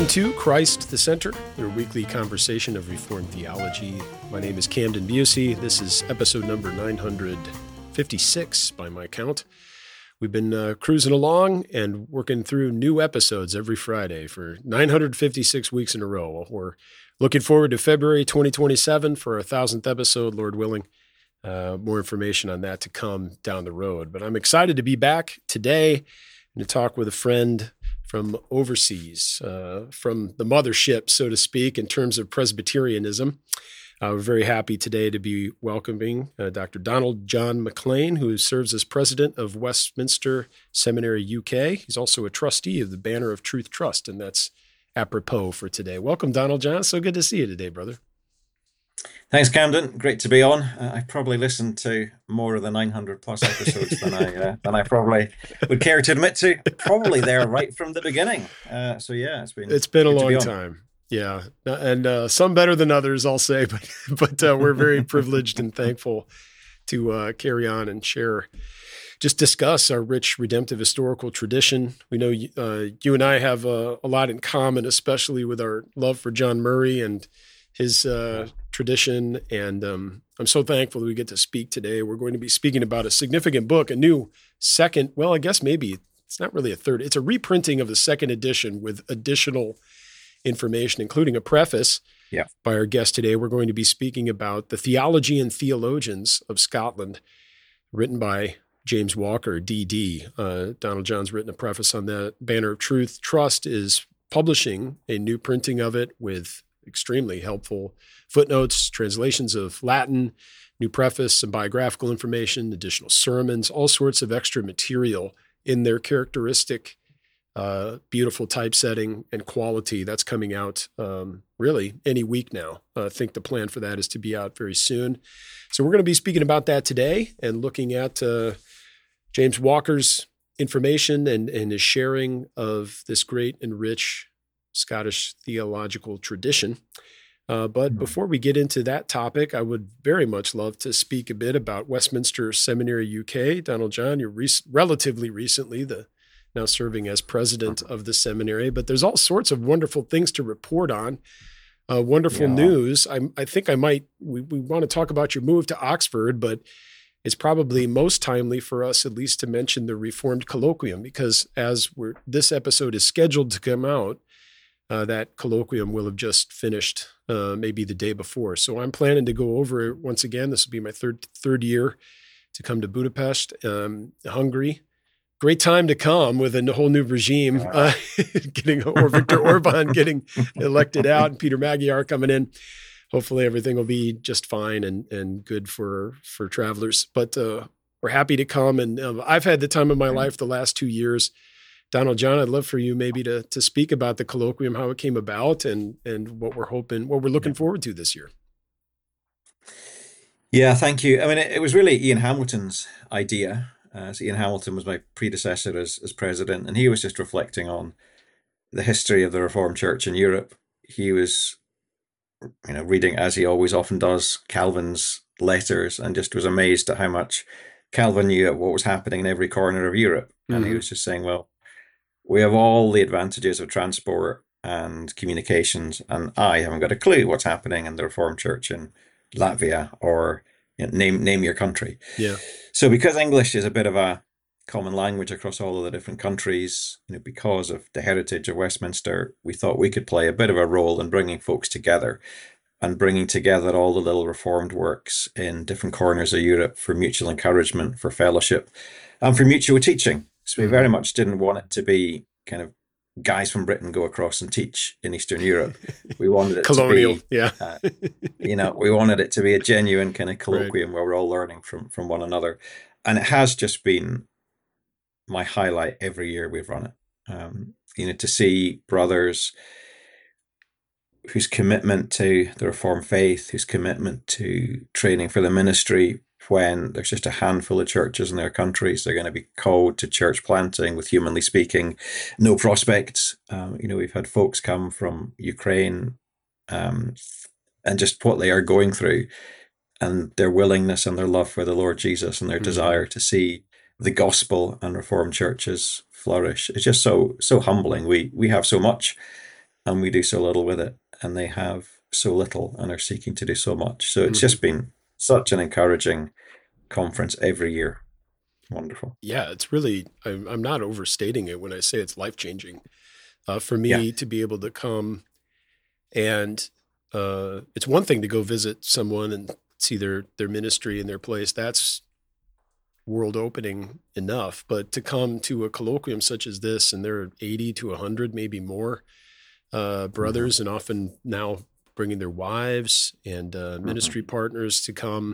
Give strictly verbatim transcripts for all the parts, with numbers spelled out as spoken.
to Christ the Center, your weekly conversation of Reformed theology. My name is Camden Busey. This is episode number nine hundred fifty-six by my count. We've been uh, cruising along and working through new episodes every Friday for nine hundred fifty-six weeks in a row. We're looking forward to February twenty twenty-seven for our thousandth episode, Lord willing. Uh, more information on that to come down the road. But I'm excited to be back today and to talk with a friend from overseas, uh, from the mothership, so to speak, in terms of Presbyterianism. Uh, we're very happy today to be welcoming uh, Doctor Donald John McLean, who serves as president of Westminster Seminary U K. He's also a trustee of the Banner of Truth Trust, and that's apropos for today. Welcome, Donald John. So good to see you today, brother. Thanks, Camden. Great to be on. Uh, I probably listened to more of the nine hundred plus episodes than I uh, than I probably would care to admit to. Probably there right from the beginning. Uh, so yeah, it's been it's been a long time. Yeah, and uh, some better than others, I'll say, but but uh, we're very privileged and thankful to uh, carry on and share, just discuss our rich redemptive historical tradition. We know uh, you and I have uh, a lot in common, especially with our love for John Murray and his uh, tradition. And um, I'm so thankful that we get to speak today. We're going to be speaking about a significant book, a new second, well, I guess maybe it's not really a third. It's a reprinting of the second edition with additional information, including a preface yeah. by our guest today. We're going to be speaking about The Theology and Theologians of Scotland, written by James Walker, D D. Uh, Donald John's written a preface on that. Banner of Truth Trust is publishing a new printing of it with extremely helpful footnotes, translations of Latin, new preface, some biographical information, additional sermons, all sorts of extra material in their characteristic, uh, beautiful typesetting and quality. That's coming out um, really any week now. Uh, I think the plan for that is to be out very soon. So we're going to be speaking about that today and looking at uh, James Walker's information and, and his sharing of this great and rich Scottish theological tradition. Uh, but before we get into that topic, I would very much love to speak a bit about Westminster Seminary U K. Donald John, you're re- relatively recently the now serving as president of the seminary, but there's all sorts of wonderful things to report on. Uh, wonderful yeah. news. I, I think I might, we, we want to talk about your move to Oxford, but it's probably most timely for us at least to mention the Reformed Colloquium, because as we're, this episode is scheduled to come out, Uh, that colloquium will have just finished uh, maybe the day before. So I'm planning to go over it once again. This will be my third third year to come to Budapest, um, Hungary. Great time to come with a whole new regime, uh, getting or Viktor Orban getting elected out and Peter Magyar coming in. Hopefully everything will be just fine and and good for for travelers. But uh, we're happy to come. And uh, I've had the time of my life the last two years. Donald John, I'd love for you maybe to to speak about the colloquium, how it came about, and and what we're hoping, what we're looking forward to this year. Yeah, thank you. I mean, it, it was really Ian Hamilton's idea. Uh, so Ian Hamilton was my predecessor as as president, and he was just reflecting on the history of the Reformed Church in Europe. He was, you know, reading, as he always often does, Calvin's letters, and just was amazed at how much Calvin knew at what was happening in every corner of Europe. And mm-hmm. he was just saying, well, we have all the advantages of transport and communications, and I haven't got a clue what's happening in the Reformed Church in Latvia or, you know, name name your country. Yeah. So because English is a bit of a common language across all of the different countries, you know, because of the heritage of Westminster, we thought we could play a bit of a role in bringing folks together and bringing together all the little Reformed works in different corners of Europe for mutual encouragement, for fellowship, and for mutual teaching. So we very much didn't want it to be kind of guys from Britain go across and teach in Eastern Europe. We wanted it colonial, to be, yeah. uh, you know, we wanted it to be a genuine kind of colloquium right. where we're all learning from from one another. And it has just been my highlight every year we've run it. Um, you know, to see brothers whose commitment to the Reformed faith, whose commitment to training for the ministry, when there's just a handful of churches in their countries, they're going to be called to church planting with, humanly speaking, no prospects. Um, you know, we've had folks come from Ukraine um, and just what they are going through and their willingness and their love for the Lord Jesus and their mm-hmm. desire to see the gospel and Reformed churches flourish. It's just so, so humbling. We, we have so much and we do so little with it, and they have so little and are seeking to do so much. So it's Mm-hmm. just been such an encouraging conference every year. Wonderful. Yeah, it's really, I'm, I'm not overstating it when I say it's life-changing. Uh, for me Yeah. to be able to come and uh, it's one thing to go visit someone and see their, their ministry and their place. That's world opening enough, but to come to a colloquium such as this, and there are eighty to a hundred, maybe more uh, brothers, mm-hmm. and often now bringing their wives and uh, ministry mm-hmm. partners to come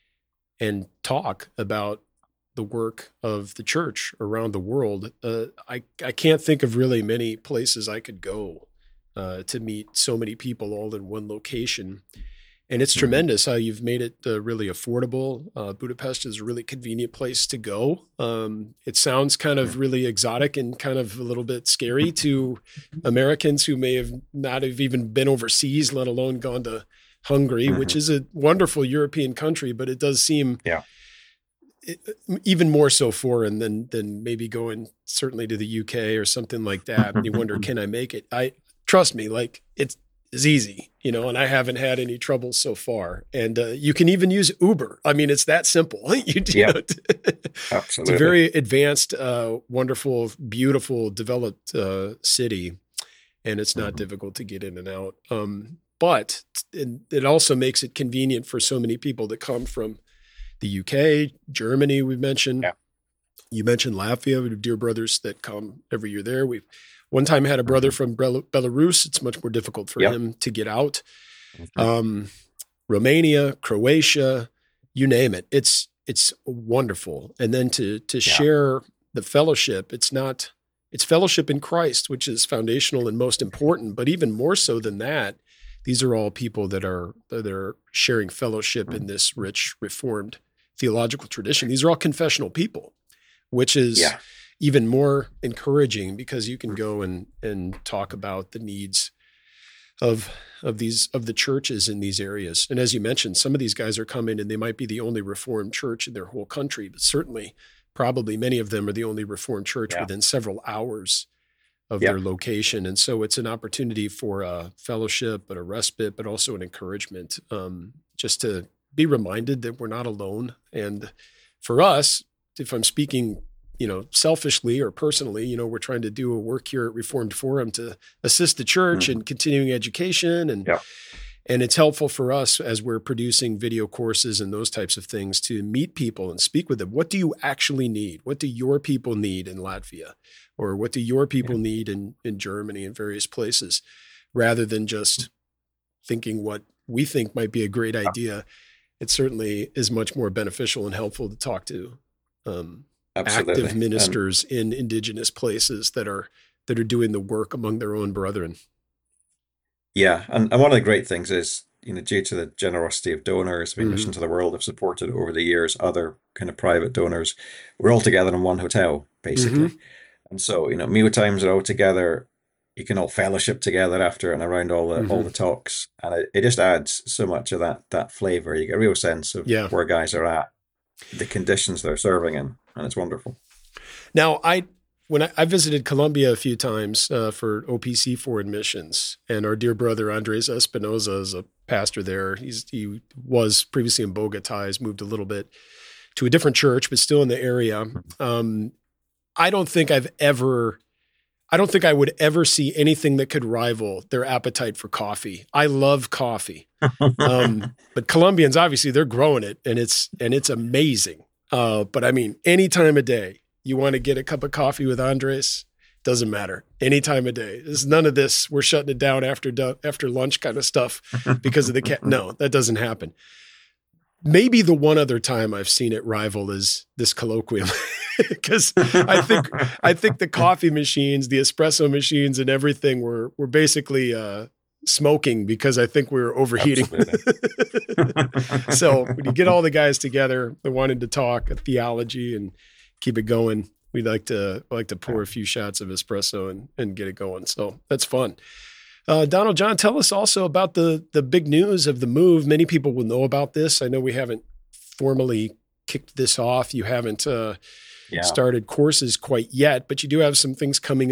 and talk about the work of the church around the world. Uh, I, I can't think of really many places I could go uh, to meet so many people all in one location. And it's mm-hmm. tremendous how you've made it uh, really affordable. Uh, Budapest is a really convenient place to go. Um, it sounds kind of really exotic and kind of a little bit scary to Americans who may have not have even been overseas, let alone gone to Hungary, mm-hmm. which is a wonderful European country, but it does seem yeah. it, even more so foreign than than maybe going certainly to the U K or something like that. And you wonder, can I make it? I trust me, like it's is easy, you know, and I haven't had any trouble so far. And uh, you can even use Uber. I mean, it's that simple. you, you yeah, know, absolutely. It's a very advanced, uh, wonderful, beautiful, developed uh, city, and it's not mm-hmm. difficult to get in and out. Um, but it, it also makes it convenient for so many people that come from the U K, Germany. We mentioned. Yeah. You mentioned Latvia. We have dear brothers that come every year there. We've One time I had a brother from Belarus. It's much more difficult for yep. him to get out. Mm-hmm. Um, Romania, Croatia, you name it. It's it's wonderful. And then to to yeah. share the fellowship, it's not it's fellowship in Christ, which is foundational and most important. But even more so than that, these are all people that are that are sharing fellowship in this rich Reformed theological tradition. These are all confessional people, which is yeah. even more encouraging because you can go and and talk about the needs of of these of the churches in these areas. And as you mentioned, some of these guys are coming and they might be the only Reformed church in their whole country, but certainly probably many of them are the only Reformed church yeah. within several hours of yeah. their location. And so it's an opportunity for a fellowship, but a respite, but also an encouragement, um, just to be reminded that we're not alone. And for us, if I'm speaking you know, selfishly or personally, you know, we're trying to do a work here at Reformed Forum to assist the church mm-hmm. in continuing education. And, yeah. and it's helpful for us as we're producing video courses and those types of things to meet people and speak with them. What do you actually need? What do your people need in Latvia? Or what do your people yeah. need in, in Germany and various places? Rather than just thinking what we think might be a great idea, it certainly is much more beneficial and helpful to talk to um, Absolutely. active ministers and, in indigenous places that are that are doing the work among their own brethren. Yeah, and, and one of the great things is, you know, due to the generosity of donors, we mm-hmm. Mission to the World have supported over the years other kind of private donors. We're all together in one hotel, basically. Mm-hmm. And so, you know, meal times are all together. You can all fellowship together after and around all the mm-hmm. all the talks. And it, it just adds so much of that that flavor. You get a real sense of yeah. where guys are at, the conditions they're serving in. And it's wonderful. Now, I when I, I visited Colombia a few times uh, for O P C Foreign Missions, and our dear brother Andres Espinoza is a pastor there. He's he was previously in Bogota. He's moved a little bit to a different church, but still in the area. Um, I don't think I've ever, I don't think I would ever see anything that could rival their appetite for coffee. I love coffee, um, but Colombians obviously they're growing it, and it's and it's amazing. Uh, but I mean, any time of day, you want to get a cup of coffee with Andres, doesn't matter. Any time of day. There's none of this, we're shutting it down after after lunch kind of stuff because of the cat. No, that doesn't happen. Maybe the one other time I've seen it rival is this colloquium. Because I think I think the coffee machines, the espresso machines and everything were were basically uh, smoking because I think we were overheating. So when you get all the guys together, they wanted to talk theology and keep it going, we'd like to like to pour a few shots of espresso and, and get it going. So that's fun. Uh, Donald John, tell us also about the the big news of the move. Many people will know about this. I know we haven't formally kicked this off. You haven't uh, yeah. started courses quite yet, but you do have some things coming up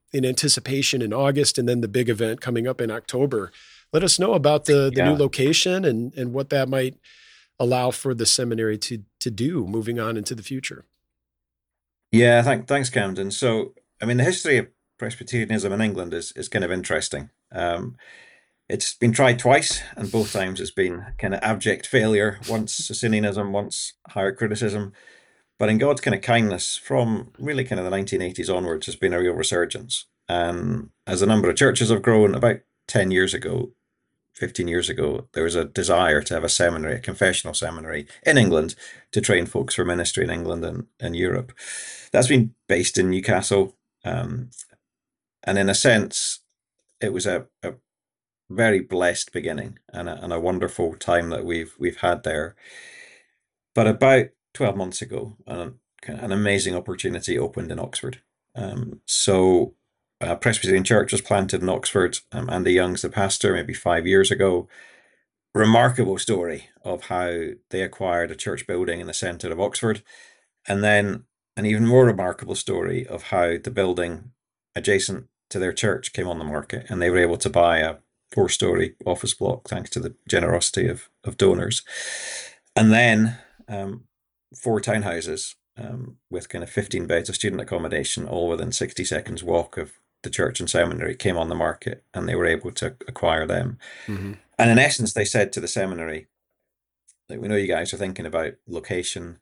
in anticipation in August, and then the big event coming up in October. Let us know about the, the yeah. new location and, and what that might allow for the seminary to to do moving on into the future. Yeah, thank, thanks, Camden. So, I mean, the history of Presbyterianism in England is, is kind of interesting. Um, it's been tried twice, and both times it's been kind of abject failure, once Socinianism, once higher criticism. But in God's kind of kindness, from really kind of the nineteen eighties onwards, has been a real resurgence. And as the number of churches have grown, about ten years ago, fifteen years ago, there was a desire to have a seminary, a confessional seminary in England to train folks for ministry in England and, and Europe. That's been based in Newcastle. Um, and in a sense, it was a, a very blessed beginning and a, and a wonderful time that we've we've had there. But about twelve months ago, an, an amazing opportunity opened in Oxford. Um, so a Presbyterian church was planted in Oxford. Um, Andy Young's the pastor, maybe five years ago. Remarkable story of how they acquired a church building in the centre of Oxford. And then an even more remarkable story of how the building adjacent to their church came on the market, and they were able to buy a four-storey office block thanks to the generosity of, of donors. And then um, four townhouses um, with kind of fifteen beds of student accommodation, all within sixty seconds walk of the church and seminary, came on the market, and they were able to acquire them. Mm-hmm. And in essence, they said to the seminary, like, we know you guys are thinking about location.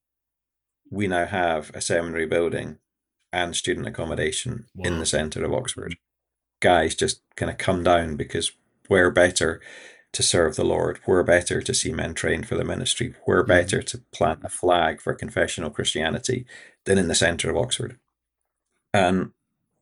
We now have a seminary building and student accommodation wow. in the centre of Oxford. Guys, just kind of come down, because we're better to serve the Lord. We're better to see men trained for the ministry. We're better mm-hmm. to plant a flag for confessional Christianity than in the centre of Oxford. And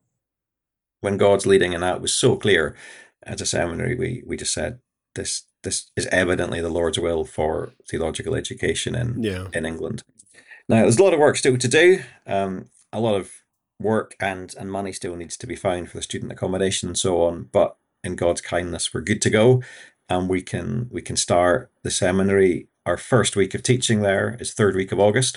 when God's leading in that was so clear, as a seminary, we we just said, this this is evidently the Lord's will for theological education in, yeah. in England. Now, there's a lot of work still to do. Um, a lot of work and, and money still needs to be found for the student accommodation and so on. But in God's kindness, we're good to go. And we can we can start the seminary. Our first week of teaching there is third week of August.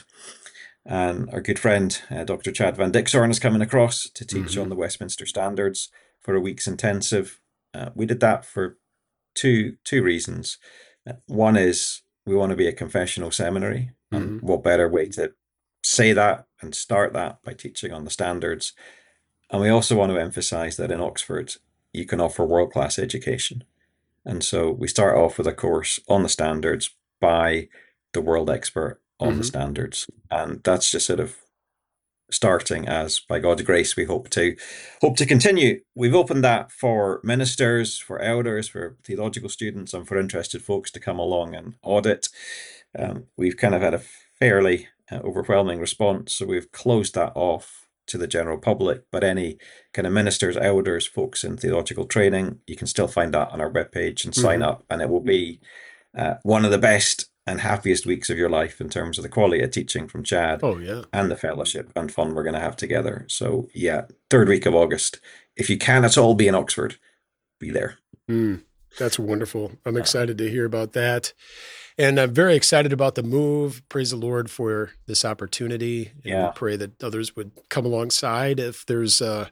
And our good friend, uh, Doctor Chad Van Dixhorn, is coming across to teach mm-hmm. on the Westminster Standards for a week's intensive. Uh, we did that for two two reasons. Uh, one is we want to be a confessional seminary. Mm-hmm. And what better way to say that and start that by teaching on the standards. And we also want to emphasize that in Oxford, you can offer world-class education. And so we start off with a course on the standards by the world expert on mm-hmm. the standards. And that's just sort of starting, as by God's grace, we hope to hope to continue. We've opened that for ministers, for elders, for theological students, and for interested folks to come along and audit. Um, we've kind of had a fairly uh, overwhelming response, so we've closed that off to the general public. But any kind of ministers, elders, folks in theological training, you can still find that on our webpage and sign mm-hmm. up, and it will be uh, one of the best and happiest weeks of your life in terms of the quality of teaching from Chad oh, yeah. and the fellowship and fun we're going to have together. So yeah, third week of August. If you can at all be in Oxford, be there. Mm, that's wonderful. I'm excited to hear about that. And I'm very excited about the move. Praise the Lord for this opportunity. And yeah. we pray that others would come alongside. If there's uh,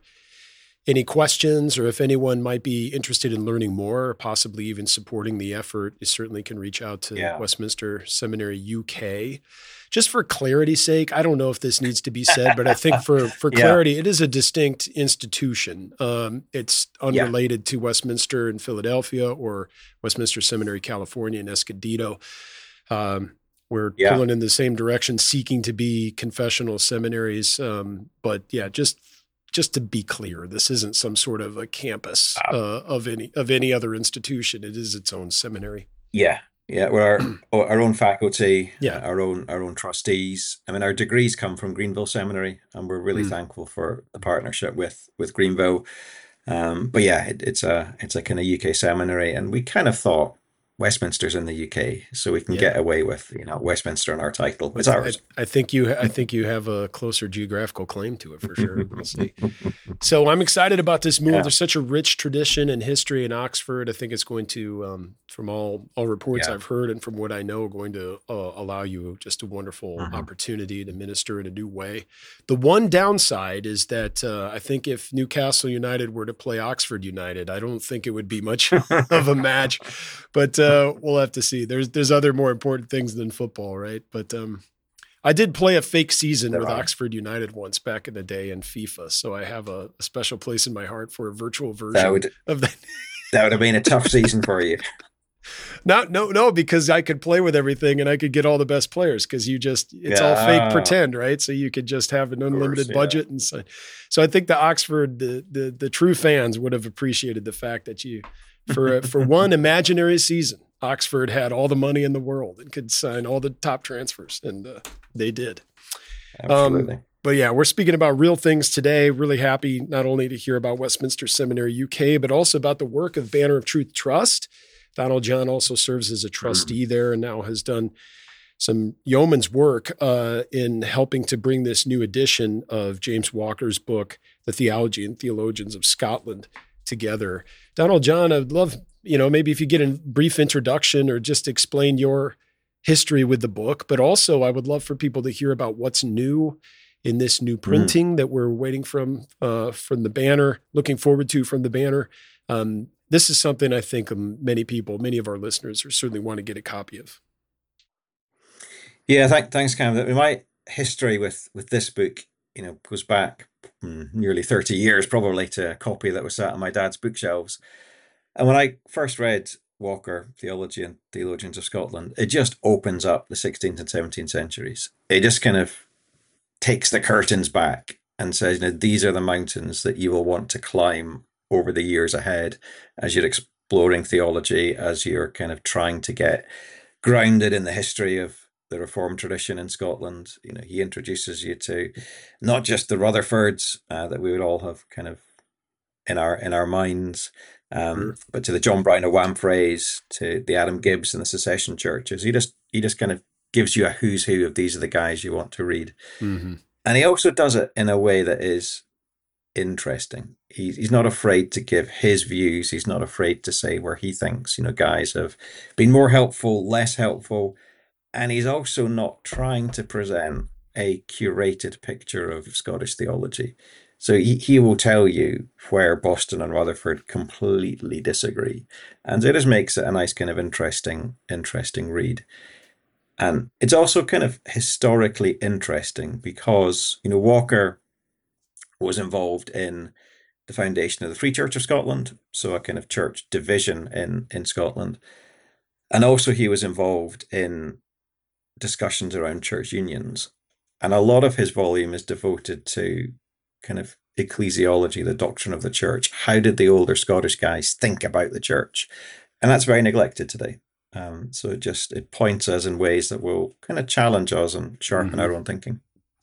any questions, or if anyone might be interested in learning more, or possibly even supporting the effort, you certainly can reach out to yeah. Westminster Seminary U K. Just for clarity's sake, I don't know if this needs to be said, but I think for, for clarity, yeah. it is a distinct institution. Um, it's unrelated yeah. to Westminster in Philadelphia or Westminster Seminary, California in Escondido. Um, we're yeah. pulling in the same direction, seeking to be confessional seminaries. Um, but yeah, just just to be clear, this isn't some sort of a campus uh, of any of any other institution. It is its own seminary. Yeah. Yeah, we're our, our own faculty, yeah. our own our own trustees. I mean, our degrees come from Greenville Seminary, and we're really mm. thankful for the partnership with with Greenville. Um, but yeah, it, it's a it's a kind of U K seminary, and we kind of thought Westminster's in the U K, so we can yeah. get away with, you know, Westminster in our title. It's ours. I, I think you I think you have a closer geographical claim to it for sure. We'll see. So I'm excited about this move. Yeah. There's such a rich tradition and history in Oxford. I think it's going to um, from all all reports Yeah. I've heard and from what I know, going to uh, allow you just a wonderful Mhm. opportunity to minister in a new way. The one downside is that uh, I think if Newcastle United were to play Oxford United, I don't think it would be much of a match. But uh, we'll have to see. There's there's other more important things than football, right? But um, I did play a fake season There with are. Oxford United once back in the day in FIFA, so I have a, a special place in my heart for a virtual version That would of that. that would have been a tough season for you. Not, no, no, because I could play with everything and I could get all the best players because you just, it's all fake Yeah. pretend, right? So you could just have an unlimited yeah. budget. And so, so I think the Oxford, the, the, the true fans would have appreciated the fact that you, for, for one imaginary season, Oxford had all the money in the world and could sign all the top transfers, and uh, they did. Absolutely. Um, But yeah, we're speaking about real things today. Really happy not only to hear about Westminster Seminary U K, but also about the work of Banner of Truth Trust. Donald John also serves as a trustee there and now has done some yeoman's work uh, in helping to bring this new edition of James Walker's book, The Theology and Theologians of Scotland, together. Donald John, I'd love, you know, maybe if you get a brief introduction or just explain your history with the book, but also I would love for people to hear about what's new in this new printing mm. that we're waiting from uh, from the Banner, looking forward to from the Banner. Um, this is something I think many people, many of our listeners are certainly want to get a copy of. Yeah, th- thanks, Cam. My history with with this book, you know, goes back mm, nearly thirty years, probably, to a copy that was sat on my dad's bookshelves. And when I first read Walker, Theology and Theologians of Scotland, it just opens up the sixteenth and seventeenth centuries. It just kind of takes the curtains back and says, you know, these are the mountains that you will want to climb over the years ahead as you're exploring theology, as you're kind of trying to get grounded in the history of the Reformed tradition in Scotland. You know, he introduces you to not just the Rutherfords uh, that we would all have kind of in our in our minds, um, sure. but to the John Brown of Wamphrays, to the Adam Gibbs and the Secession churches. He just he just kind of gives you a who's who of these are the guys you want to read. Mm-hmm. And he also does it in a way that is interesting. He, he's not afraid to give his views. He's not afraid to say where he thinks, you know, guys have been more helpful, less helpful. And he's also not trying to present a curated picture of Scottish theology. So he, he will tell you where Boston and Rutherford completely disagree. And it just makes it a nice kind of interesting, interesting read. And it's also kind of historically interesting because, you know, Walker was involved in the foundation of the Free Church of Scotland, so a kind of church division in, in Scotland. And also he was involved in discussions around church unions. And a lot of his volume is devoted to kind of ecclesiology, the doctrine of the church. How did the older Scottish guys think about the church? And that's very neglected today. Um, so it just, it points us in ways that will kind of challenge us and sharpen mm-hmm. our own thinking.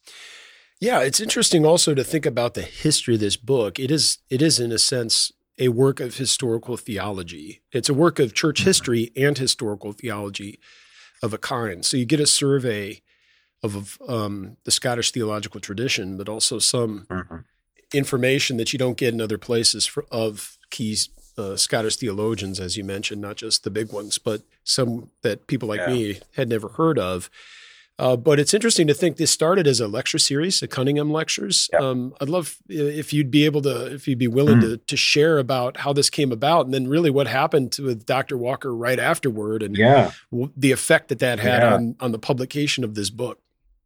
Yeah, it's interesting also to think about the history of this book. It is, it is in a sense, a work of historical theology. It's a work of church mm-hmm. history and historical theology of a kind. So you get a survey of um, the Scottish theological tradition, but also some mm-hmm. information that you don't get in other places for, of key uh, Scottish theologians, as you mentioned, not just the big ones, but some that people like yeah. me had never heard of. Uh, but it's interesting to think this started as a lecture series, the Cunningham Lectures. Yep. Um, I'd love if you'd be able to, if you'd be willing mm. to to share about how this came about, and then really what happened to, with Doctor Walker right afterward, and yeah. w- the effect that that had yeah. on on the publication of this book.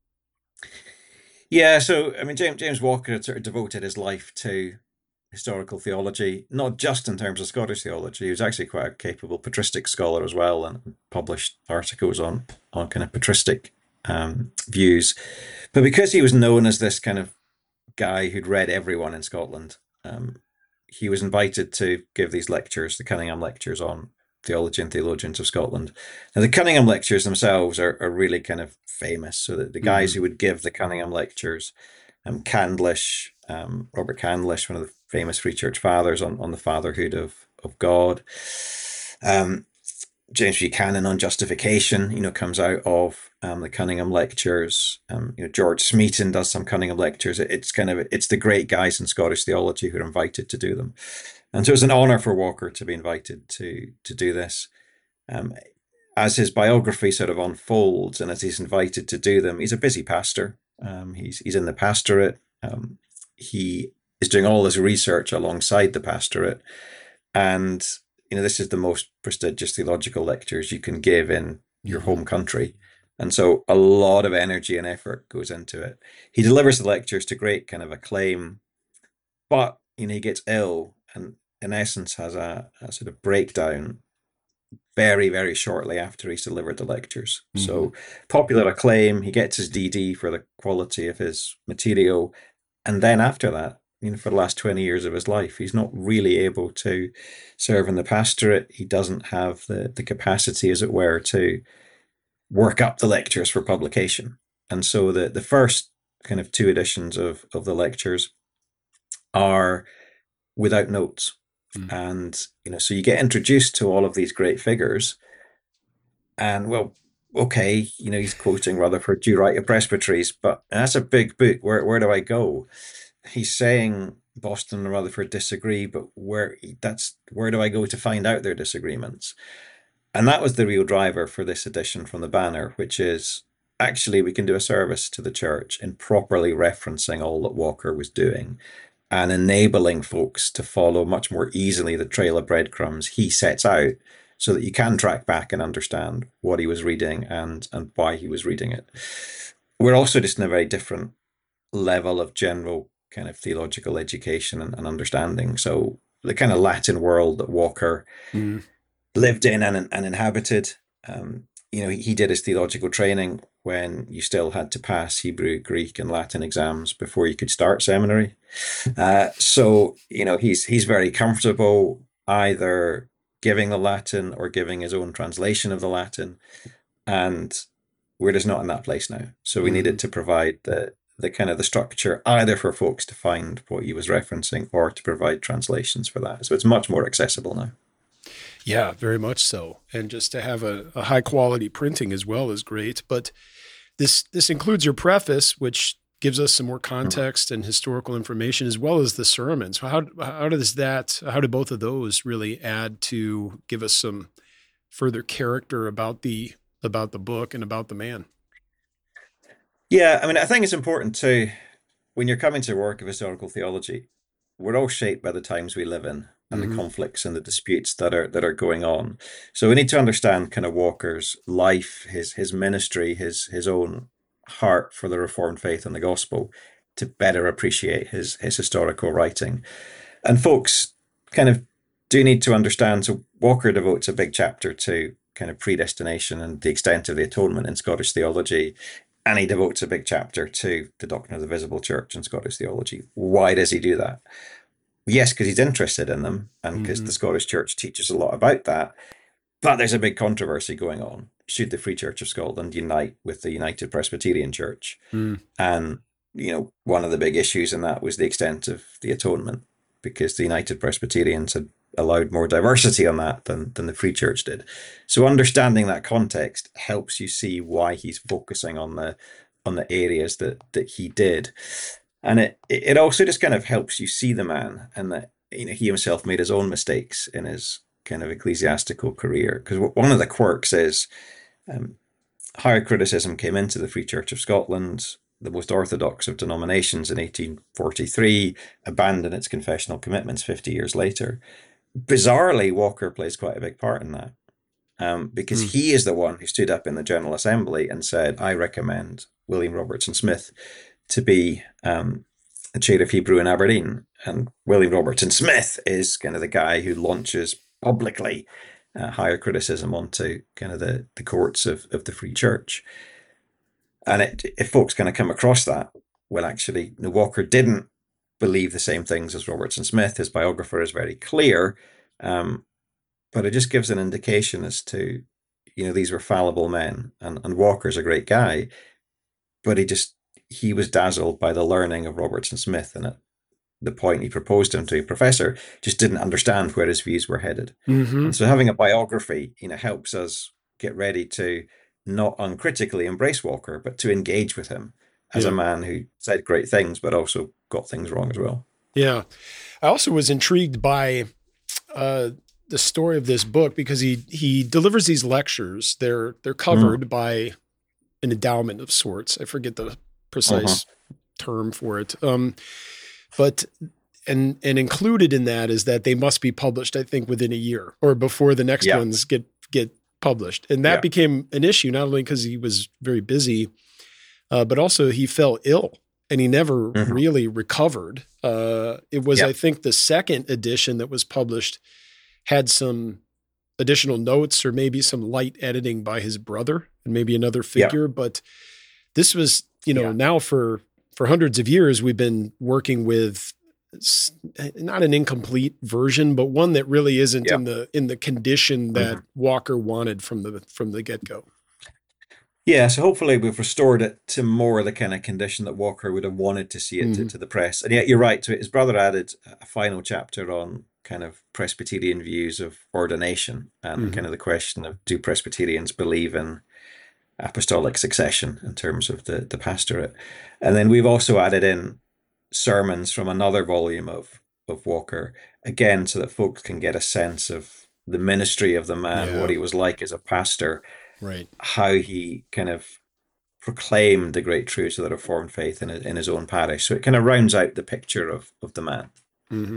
Yeah, so I mean, James James Walker had sort of devoted his life to historical theology, not just in terms of Scottish theology. He was actually quite a capable patristic scholar as well, and published articles on on kind of patristic um, views. But because he was known as this kind of guy who'd read everyone in Scotland, um, he was invited to give these lectures, the Cunningham Lectures on Theology and Theologians of Scotland. Now, the Cunningham Lectures themselves are, are really kind of famous. So that the guys mm-hmm. who would give the Cunningham Lectures, um, Candlish, um, Robert Candlish, one of the famous Free Church fathers on, on the fatherhood of, of God, um, James Buchanan on justification, you know, comes out of um, the Cunningham Lectures. Um, you know, George Smeaton does some Cunningham Lectures. It, it's kind of, it's the great guys in Scottish theology who are invited to do them. And so it's an honor for Walker to be invited to to do this. Um, as his biography sort of unfolds and as he's invited to do them, he's a busy pastor. Um, he's he's in the pastorate. Um, he is doing all his research alongside the pastorate, and you know this is the most prestigious theological lectures you can give in your Mm-hmm. home country, and so a lot of energy and effort goes into it. He delivers the lectures to great kind of acclaim, but you know he gets ill and in essence has a, a sort of breakdown very, very shortly after he's delivered the lectures. Mm-hmm. So popular acclaim, he gets his D D for the quality of his material. And then after that, you know, for the last twenty years of his life, he's not really able to serve in the pastorate. He doesn't have the, the capacity, as it were, to work up the lectures for publication. And so the, the first kind of two editions of, of the lectures are without notes. Mm. And, you know, so you get introduced to all of these great figures. And, well, okay, you know, he's quoting Rutherford, "Do you write your presbyteries?" But that's a big book. Where where do I go? He's saying Boston and Rutherford disagree, but where that's where do I go to find out their disagreements? And that was the real driver for this edition from the Banner, which is actually we can do a service to the church in properly referencing all that Walker was doing and enabling folks to follow much more easily the trail of breadcrumbs he sets out so that you can track back and understand what he was reading and, and why he was reading it. We're also just in a very different level of general kind of theological education and, and understanding. So the kind of Latin world that Walker mm. lived in and, and inhabited, um, you know, he, he did his theological training when you still had to pass Hebrew, Greek, and Latin exams before you could start seminary. Uh, so, you know, he's he's very comfortable either giving the Latin or giving his own translation of the Latin. And we're just not in that place now. So we mm-hmm. needed to provide the the kind of the structure either for folks to find what he was referencing or to provide translations for that. So it's much more accessible now. Yeah, very much so. And just to have a, a high quality printing as well is great. But this this includes your preface, which gives us some more context and historical information, as well as the sermons. How how does that? How do both of those really add to give us some further character about the about the book and about the man? Yeah, I mean, I think it's important too when you're coming to work of historical theology. We're all shaped by the times we live in and mm-hmm. the conflicts and the disputes that are that are going on. So we need to understand kind of Walker's life, his his ministry, his his own heart for the Reformed faith and the gospel to better appreciate his his historical writing. And folks kind of do need to understand. So Walker devotes a big chapter to kind of predestination and the extent of the atonement in Scottish theology. And he devotes a big chapter to the doctrine of the visible church in Scottish theology. Why does he do that? Yes, because he's interested in them and because mm-hmm. the Scottish Church teaches a lot about that. But there's a big controversy going on. Should the Free Church of Scotland unite with the United Presbyterian Church? Mm. And, you know, one of the big issues in that was the extent of the atonement, because the United Presbyterians had allowed more diversity on that than, than the Free Church did. So understanding that context helps you see why he's focusing on the on the areas that that he did. And it it also just kind of helps you see the man and that, you know, he himself made his own mistakes in his kind of ecclesiastical career. Because one of the quirks is um, higher criticism came into the Free Church of Scotland, the most orthodox of denominations, in eighteen forty-three, abandoned its confessional commitments fifty years later. Bizarrely, Walker plays quite a big part in that um, because mm. he is the one who stood up in the General Assembly and said, I recommend William Robertson Smith to be um, the chair of Hebrew in Aberdeen. And William Robertson Smith is kind of the guy who launches publicly uh, higher criticism onto kind of the, the courts of, of the Free Church. And it, if folks kind of come across that, well, actually, you know, Walker didn't believe the same things as Robertson Smith. His biographer is very clear, um, but it just gives an indication as to, you know, these were fallible men, and, and Walker's a great guy, but he just, he was dazzled by the learning of Robertson Smith, and at the point he proposed him to a professor, just didn't understand where his views were headed. Mm-hmm. And so having a biography, you know, helps us get ready to not uncritically embrace Walker, but to engage with him as yeah. a man who said great things, but also got things wrong as well. Yeah. I also was intrigued by uh, the story of this book because he he delivers these lectures. They're they're covered mm. by an endowment of sorts. I forget the precise uh-huh. term for it. Um, but and and included in that is that they must be published, I think, within a year or before the next yeah. ones get get published. And that yeah. became an issue, not only because he was very busy, uh, but also he fell ill and he never mm-hmm. really recovered. Uh, it was, yeah. I think, the second edition that was published had some additional notes or maybe some light editing by his brother and maybe another figure. Yeah. But this was, you know, yeah. now for, for hundreds of years, we've been working with not an incomplete version, but one that really isn't yeah. in the, in the condition that mm-hmm. Walker wanted from the, from the get-go. Yeah. So hopefully we've restored it to more the kind of condition that Walker would have wanted to see it mm-hmm. to, to the press. And yet you're right. To it. His brother added a final chapter on kind of Presbyterian views of ordination and mm-hmm. kind of the question of, do Presbyterians believe in apostolic succession in terms of the, the pastorate? And then we've also added in sermons from another volume of, of Walker, again, so that folks can get a sense of the ministry of the man, yeah. what he was like as a pastor, right? How he kind of proclaimed the great truths of the Reformed faith in, in his own parish. So it kind of rounds out the picture of, of the man. Mm-hmm.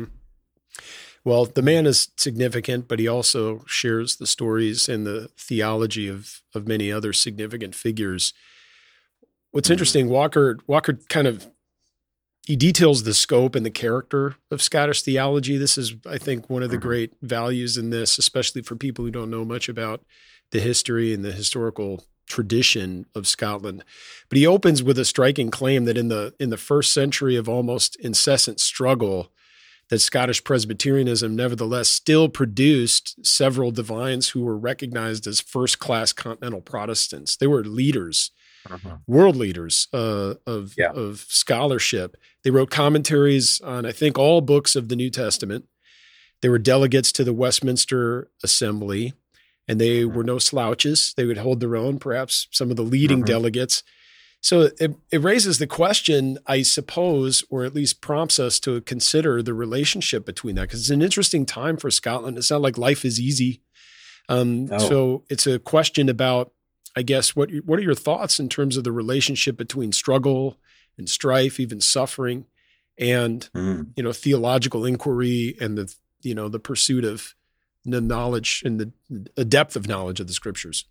Well, the man is significant, but he also shares the stories and the theology of of many other significant figures. What's mm-hmm. interesting, Walker Walker kind of he details the scope and the character of Scottish theology. This is, I think, one of the mm-hmm. great values in this, especially for people who don't know much about the history and the historical tradition of Scotland. But he opens with a striking claim that in the in the first century of almost incessant struggle, that Scottish Presbyterianism nevertheless still produced several divines who were recognized as first-class continental Protestants. They were leaders, uh-huh. world leaders uh, of, yeah. of scholarship. They wrote commentaries on, I think, all books of the New Testament. They were delegates to the Westminster Assembly, and they uh-huh. were no slouches. They would hold their own, perhaps some of the leading uh-huh. delegates. So it, it raises the question, I suppose, or at least prompts us to consider the relationship between that, because it's an interesting time for Scotland. It's not like life is easy. Um, oh. So it's a question about, I guess, what what are your thoughts in terms of the relationship between struggle and strife, even suffering, and mm. you know, theological inquiry and the you know the pursuit of the knowledge and the, the depth of knowledge of the Scriptures?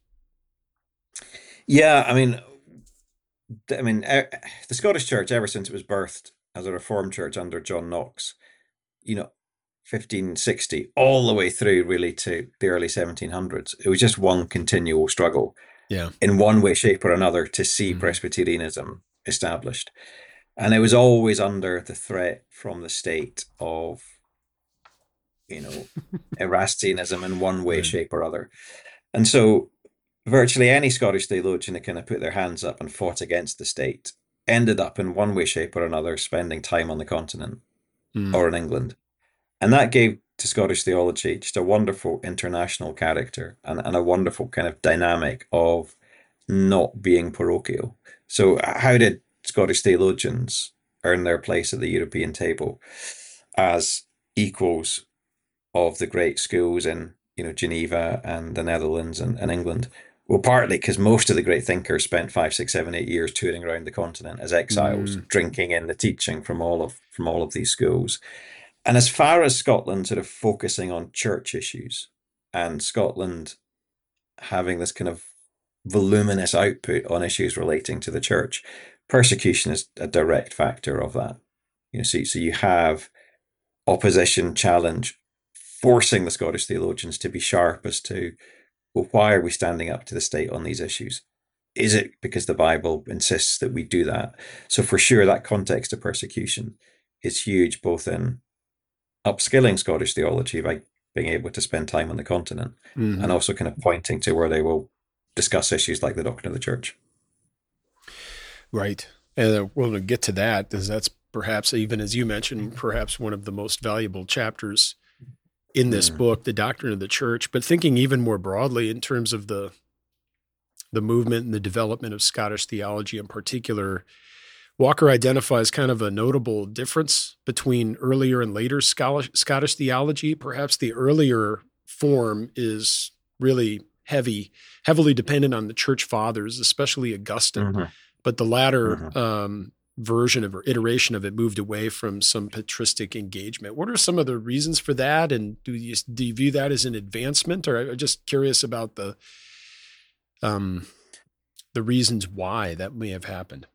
Yeah, I mean. I mean, the Scottish Church, ever since it was birthed as a Reformed church under John Knox, you know, fifteen sixty, all the way through really to the early seventeen hundreds, it was just one continual struggle, yeah, in one way, shape, or another, to see mm-hmm. Presbyterianism established. And it was always under the threat from the state of, you know, Erastianism in one way, right. shape, or other. And so virtually any Scottish theologian that kind of put their hands up and fought against the state ended up in one way, shape, or another spending time on the continent mm. or in England. And that gave to Scottish theology just a wonderful international character and, and a wonderful kind of dynamic of not being parochial. So how did Scottish theologians earn their place at the European table as equals of the great schools in, you know, Geneva and the Netherlands and, and England? Well, partly because most of the great thinkers spent five, six, seven, eight years touring around the continent as exiles, mm. drinking in the teaching from all of from all of these schools. And as far as Scotland sort of focusing on church issues and Scotland having this kind of voluminous output on issues relating to the church, persecution is a direct factor of that. You know, so, so you have opposition, challenge, forcing the Scottish theologians to be sharp as to, well, why are we standing up to the state on these issues? Is it because the Bible insists that we do that? So for sure, that context of persecution is huge, both in upskilling Scottish theology by being able to spend time on the continent mm-hmm. and also kind of pointing to where they will discuss issues like the doctrine of the church. Right. And we'll get to that, because that's perhaps, even as you mentioned, perhaps one of the most valuable chapters in this mm. book, the doctrine of the church. But thinking even more broadly in terms of the the movement and the development of Scottish theology in particular, Walker identifies kind of a notable difference between earlier and later Scottish, Scottish theology. Perhaps the earlier form is really heavy, heavily dependent on the church fathers, especially Augustine. Mm-hmm. But the latter mm-hmm. um, version of or iteration of it moved away from some patristic engagement. What are some of the reasons for that? And do you, do you view that as an advancement? Or I'm just curious about the um, the reasons why that may have happened.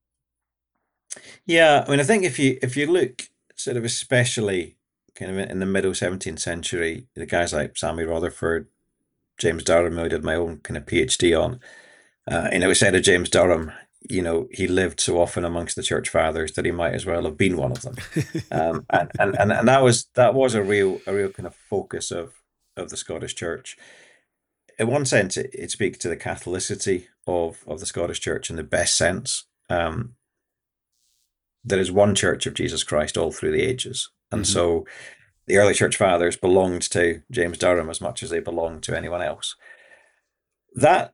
Yeah, I mean, I think if you if you look sort of especially kind of in the middle seventeenth century, the guys like Samuel Rutherford, James Durham, who I did my own kind of PhD on, uh, and it was said of James Durham, you know, he lived so often amongst the church fathers that he might as well have been one of them. um, and, and, and, and that was that was a real a real kind of focus of, of the Scottish church. In one sense, it, it speaks to the Catholicity of, of the Scottish church in the best sense. Um, there is one church of Jesus Christ all through the ages. And mm-hmm. so the early church fathers belonged to James Durham as much as they belonged to anyone else. That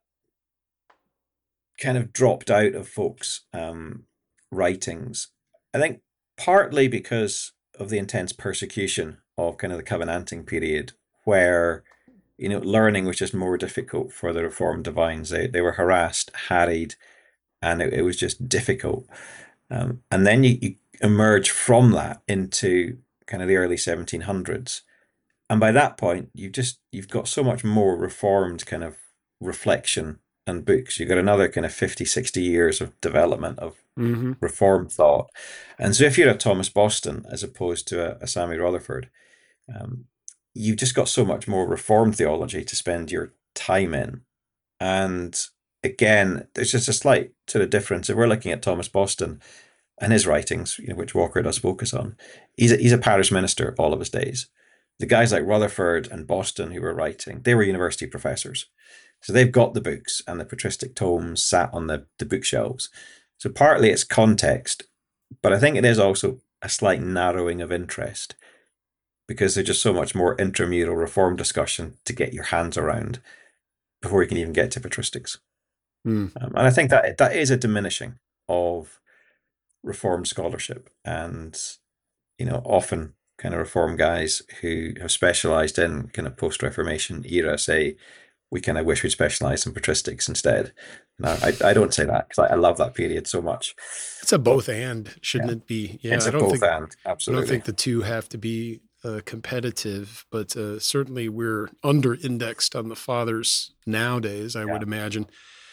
kind of dropped out of folks' um, writings, I think partly because of the intense persecution of kind of the Covenanting period, where, you know, learning was just more difficult for the Reformed divines. They they were harassed, harried, and it, it was just difficult. Um, and then you, you emerge from that into kind of the early seventeen hundreds. And by that point, you've just, you've got so much more Reformed kind of reflection and books. You've got another kind of fifty, sixty years of development of mm-hmm. Reformed thought. And so if you're a Thomas Boston as opposed to a, a Samuel Rutherford, um, you've just got so much more Reformed theology to spend your time in. And again, there's just a slight sort of difference. If we're looking at Thomas Boston and his writings, you know, which Walker does focus on, he's a, he's a parish minister all of his days. The guys like Rutherford and Boston who were writing, they were university professors. So they've got the books and the patristic tomes sat on the, the bookshelves. So partly it's context, but I think it is also a slight narrowing of interest because there's just so much more intramural Reform discussion to get your hands around before you can even get to patristics. Mm. Um, and I think that that is a diminishing of Reformed scholarship. And, you know, often kind of Reform guys who have specialized in kind of post-Reformation era say, we kind of wish we'd specialize in patristics instead. No, I, I don't say that because I, I love that period so much. It's a both and, shouldn't yeah. it be? Yeah, it's I a don't both think, and, absolutely. I don't think the two have to be uh, competitive, but uh, certainly we're under-indexed on the fathers nowadays, I yeah. would imagine.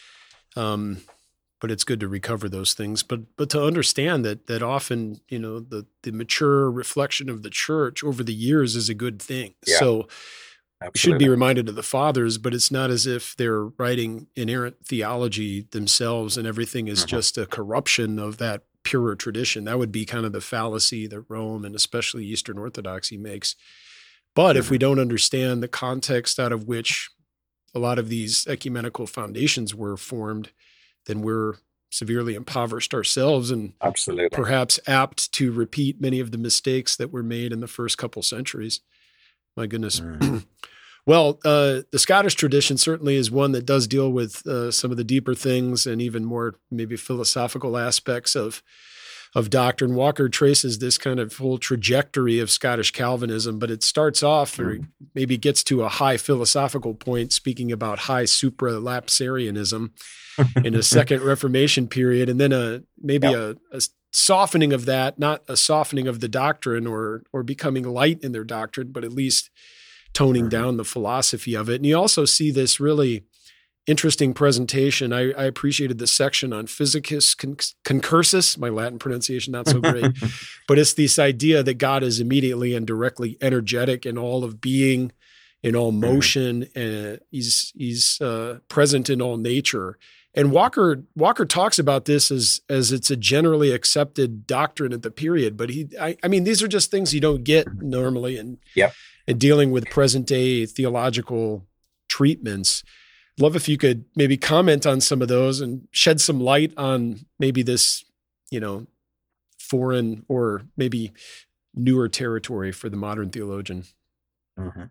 Um, but it's good to recover those things. But but to understand that that often, you know, the the mature reflection of the church over the years is a good thing. Yeah. So Absolutely. Should be reminded of the fathers, but it's not as if they're writing inerrant theology themselves and everything is mm-hmm. just a corruption of that purer tradition. That would be kind of the fallacy that Rome and especially Eastern Orthodoxy makes. But mm-hmm. if we don't understand the context out of which a lot of these ecumenical foundations were formed, then we're severely impoverished ourselves and Absolutely. Perhaps apt to repeat many of the mistakes that were made in the first couple centuries. My goodness. Mm. Well, uh, the Scottish tradition certainly is one that does deal with uh, some of the deeper things and even more maybe philosophical aspects of of doctrine. Walker traces this kind of whole trajectory of Scottish Calvinism, but it starts off or maybe gets to a high philosophical point, speaking about high supralapsarianism in a second Reformation period, and then a maybe yep. a, a softening of that, not a softening of the doctrine or or becoming light in their doctrine, but at least toning mm-hmm. down the philosophy of it. And you also see this really interesting presentation. I, I appreciated the section on physicus concursus, my Latin pronunciation not so great, but it's this idea that God is immediately and directly energetic in all of being, in all motion, mm-hmm. and he's he's uh, present in all nature. And Walker Walker talks about this as as it's a generally accepted doctrine at the period, but he I, I mean these are just things you don't get normally in, yep. in dealing with present day theological treatments. Love if you could maybe comment on some of those and shed some light on maybe this, you know, foreign or maybe newer territory for the modern theologian. Mm-hmm.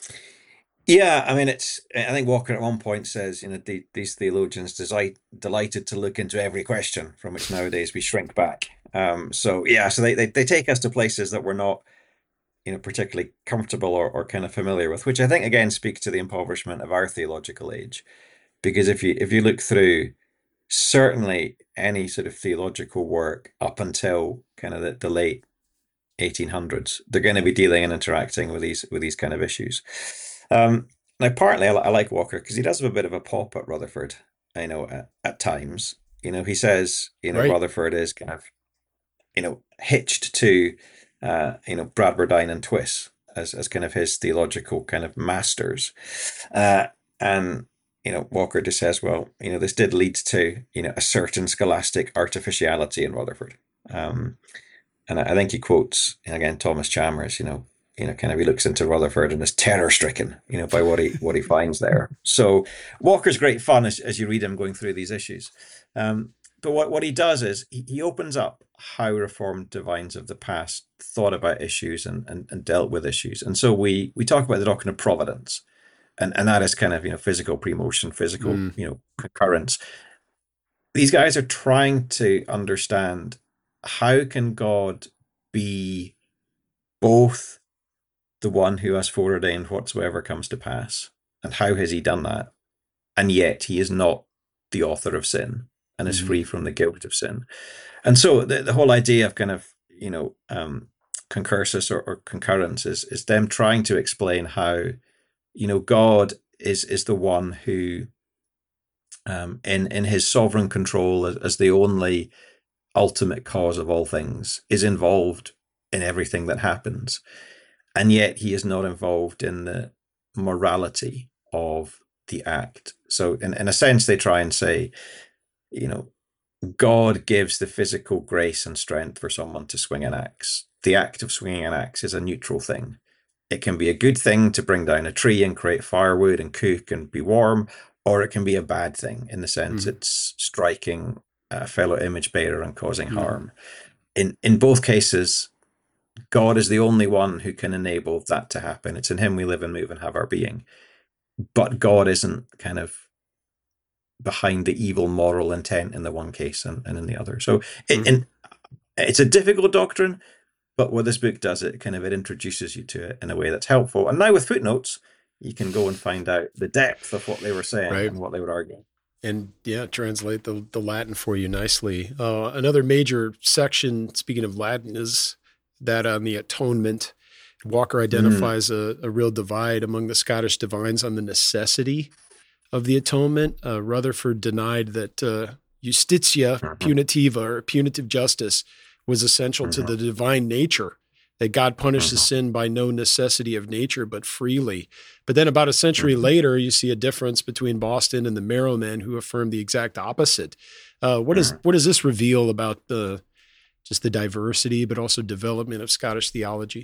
Yeah, I mean, it's. I think Walker at one point says, you know, the, these theologians delight, delighted to look into every question from which nowadays we shrink back. Um, so yeah, so they, they they take us to places that we're not, you know, particularly comfortable or, or kind of familiar with, which I think again speaks to the impoverishment of our theological age. Because if you if you look through certainly any sort of theological work up until kind of the, the late eighteen hundreds, they're going to be dealing and interacting with these with these kind of issues. Um, now, partly I, I like Walker because he does have a bit of a pop at Rutherford. I know at, at times, you know, he says, you know, Right. Rutherford is kind of, you know, hitched to, uh, you know, Bradwardine and Twiss as as kind of his theological kind of masters, uh, and you know, Walker just says, well, you know, this did lead to, you know, a certain scholastic artificiality in Rutherford. Um, and I, I think he quotes, again, Thomas Chalmers, you know, you know, kind of he looks into Rutherford and is terror stricken, you know, by what he what he finds there. So Walker's great fun as, as you read him going through these issues. Um, but what, what he does is he, he opens up how Reformed divines of the past thought about issues and, and, and dealt with issues. And so we we talk about the doctrine of providence. And and that is kind of, you know, physical premotion, physical, mm. you know, concurrence. These guys are trying to understand, how can God be both the one who has foreordained whatsoever comes to pass, and how has he done that? And yet he is not the author of sin and is mm. free from the guilt of sin. And so the, the whole idea of kind of, you know, um, concursus or, or concurrence is, is them trying to explain how, you know, God is is the one who, um, in in his sovereign control as, as the only ultimate cause of all things, is involved in everything that happens, and yet he is not involved in the morality of the act. So, in in a sense, they try and say, you know, God gives the physical grace and strength for someone to swing an axe. The act of swinging an axe is a neutral thing. It can be a good thing to bring down a tree and create firewood and cook and be warm, or it can be a bad thing in the sense mm. it's striking a fellow image bearer and causing mm. harm. In in both cases, God is the only one who can enable that to happen. It's in him we live and move and have our being. But God isn't kind of behind the evil moral intent in the one case and, and in the other. So it, mm. in, it's a difficult doctrine. But what this book does, it kind of it introduces you to it in a way that's helpful. And now with footnotes, you can go and find out the depth of what they were saying right. and what they were arguing. And yeah, translate the, the Latin for you nicely. Uh, another major section, speaking of Latin, is that on the atonement. Walker identifies mm. a, a real divide among the Scottish divines on the necessity of the atonement. Uh, Rutherford denied that uh, justitia mm-hmm. punitiva, or punitive justice, was essential mm-hmm. to the divine nature, that God punishes mm-hmm. sin by no necessity of nature, but freely. But then about a century mm-hmm. later, you see a difference between Boston and the Merrowmen, who affirmed the exact opposite. Uh, what, is, what does this reveal about the just the diversity, but also development of Scottish theology?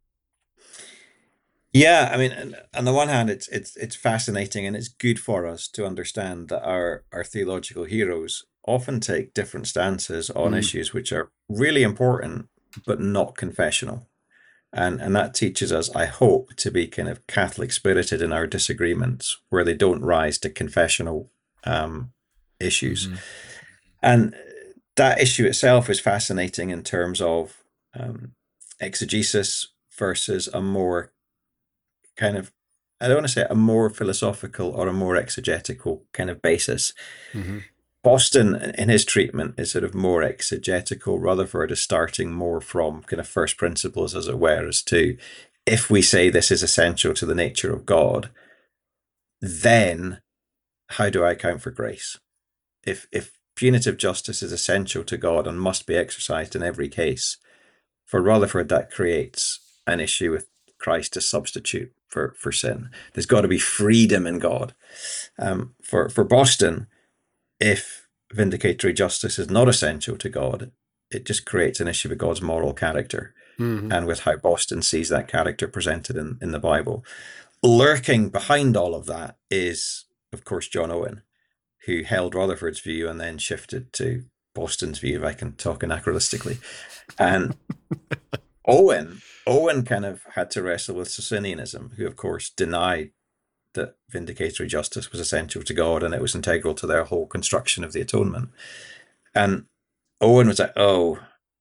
Yeah, I mean, on the one hand, it's it's it's fascinating, and it's good for us to understand that our our theological heroes often take different stances on mm. issues which are really important, but not confessional. And and that teaches us, I hope, to be kind of Catholic spirited in our disagreements, where they don't rise to confessional um, issues. Mm. And that issue itself is fascinating in terms of um, exegesis versus a more kind of, I don't want to say a more philosophical or a more exegetical kind of basis. Mm-hmm. Boston, in his treatment, is sort of more exegetical. Rutherford is starting more from kind of first principles, as it were, as to, if we say this is essential to the nature of God, then how do I account for grace? If if punitive justice is essential to God and must be exercised in every case, for Rutherford, that creates an issue with Christ as substitute for, for sin. There's got to be freedom in God. Um, for, for Boston, if vindicatory justice is not essential to God, it just creates an issue with God's moral character mm-hmm. and with how Boston sees that character presented in, in the Bible. Lurking behind all of that is, of course, John Owen, who held Rutherford's view and then shifted to Boston's view, if I can talk anachronistically. And Owen, Owen kind of had to wrestle with Socinianism, who, of course, denied that vindicatory justice was essential to God and it was integral to their whole construction of the atonement. And Owen was like, oh,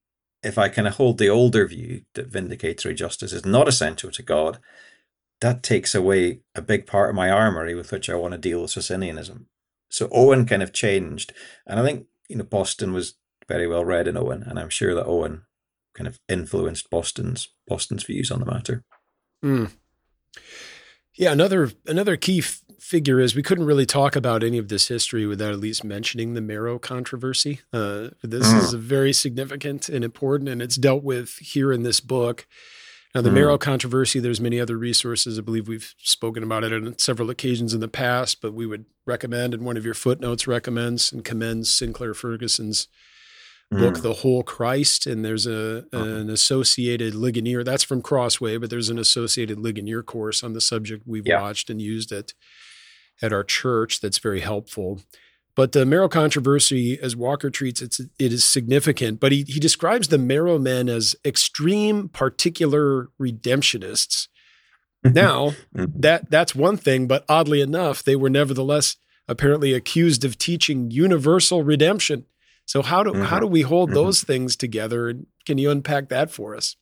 if I kind of hold the older view that vindicatory justice is not essential to God, that takes away a big part of my armory with which I want to deal with Socinianism. So Owen kind of changed. And I think, you know, Boston was very well read in Owen, and I'm sure that Owen kind of influenced Boston's Boston's views on the matter. Mm. Yeah, another another key f- figure is we couldn't really talk about any of this history without at least mentioning the Marrow controversy. Uh, this mm. is a very significant and important, and it's dealt with here in this book. Now, the mm. Marrow controversy, there's many other resources. I believe we've spoken about it on several occasions in the past, but we would recommend, and one of your footnotes recommends and commends Sinclair Ferguson's book, mm. The Whole Christ, and there's a an associated Ligonier. That's from Crossway, but there's an associated Ligonier course on the subject we've yeah. watched and used at, at our church that's very helpful. But the Marrow controversy, as Walker treats it, it is significant, but he, he describes the Marrow men as extreme particular redemptionists. Now, that that's one thing, but oddly enough, they were nevertheless apparently accused of teaching universal redemption. So how do mm-hmm. how do we hold mm-hmm. those things together? Can you unpack that for us?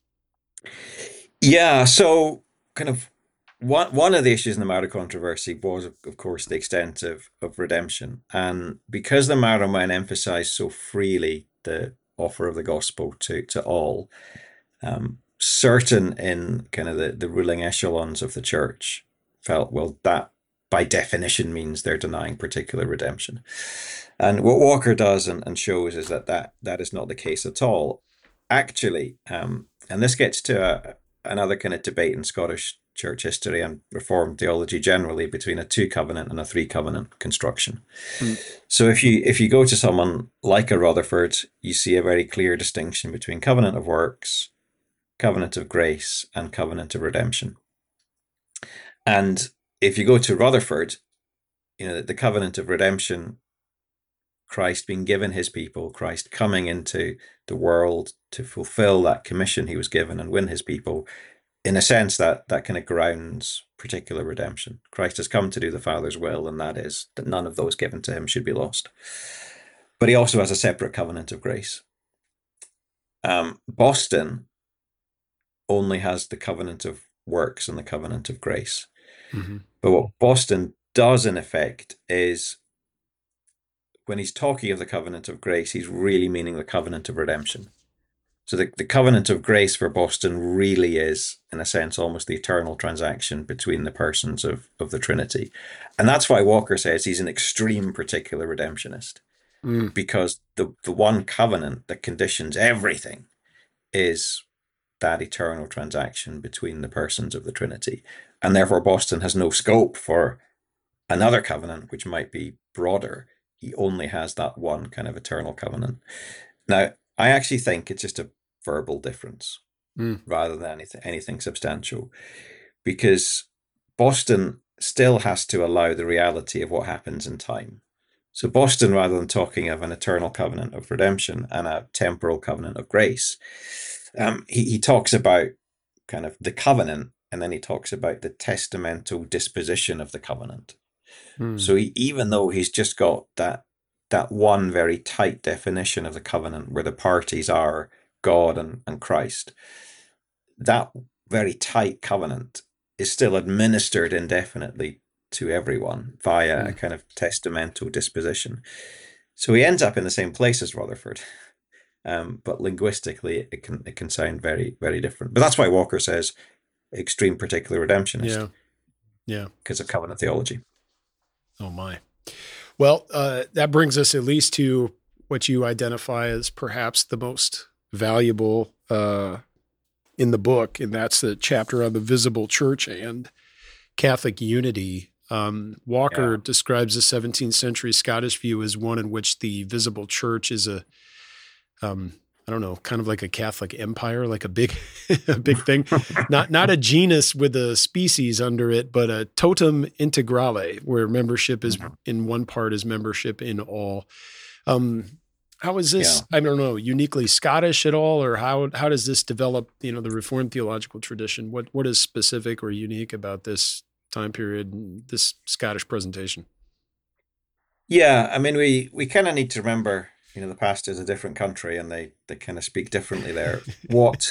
Yeah, so kind of one one of the issues in the Marrow controversy was, of, of course, the extent of, of redemption. And because the Marrow men emphasized so freely the offer of the gospel to, to all, um, certain in kind of the, the ruling echelons of the church felt, well, that by definition means they're denying particular redemption. And what Walker does and, and shows is that, that that is not the case at all. Actually, um, and this gets to a, another kind of debate in Scottish church history and Reformed theology generally between a two covenant and a three covenant construction. Mm. So if you if you go to someone like a Rutherford, you see a very clear distinction between covenant of works, covenant of grace, and covenant of redemption. And if you go to Rutherford, you know, the covenant of redemption, Christ being given his people, Christ coming into the world to fulfill that commission he was given and win his people, in a sense that that kind of grounds particular redemption. Christ has come to do the Father's will, and that is that none of those given to him should be lost. But he also has a separate covenant of grace. Um, Boston only has the covenant of works and the covenant of grace. Mm-hmm. But what Boston does in effect is, when he's talking of the covenant of grace, he's really meaning the covenant of redemption. So the, the covenant of grace for Boston really is, in a sense, almost the eternal transaction between the persons of, of the Trinity. And that's why Walker says he's an extreme particular redemptionist, mm. because the, the one covenant that conditions everything is that eternal transaction between the persons of the Trinity. And therefore, Boston has no scope for another covenant, which might be broader. He only has that one kind of eternal covenant. Now, I actually think it's just a verbal difference mm. rather than anything, anything substantial, because Boston still has to allow the reality of what happens in time. So Boston, rather than talking of an eternal covenant of redemption and a temporal covenant of grace, um, he, he talks about kind of the covenant, and then he talks about the testamental disposition of the covenant. Mm. So he, even though he's just got that that one very tight definition of the covenant where the parties are God and, and Christ, that very tight covenant is still administered indefinitely to everyone via mm. a kind of testamental disposition. So he ends up in the same place as Rutherford, um, but linguistically it can it can sound very, very different. But that's why Walker says extreme particular redemptionist. Yeah, yeah, because of covenant theology. Oh my. Well, uh, that brings us at least to what you identify as perhaps the most valuable uh, in the book, and that's the chapter on the visible church and Catholic unity. Um, Walker yeah. describes the seventeenth century Scottish view as one in which the visible church is a, um, I don't know, kind of like a Catholic empire, like a big, a big thing, not not a genus with a species under it, but a totem integrale, where membership is in one part is membership in all. Um, how is this? Yeah. I don't know, uniquely Scottish at all, or how how does this develop? You know, the Reformed theological tradition. What what is specific or unique about this time period, and this Scottish presentation? Yeah, I mean, we we kind of need to remember you know, the past is a different country and they they kind of speak differently there. What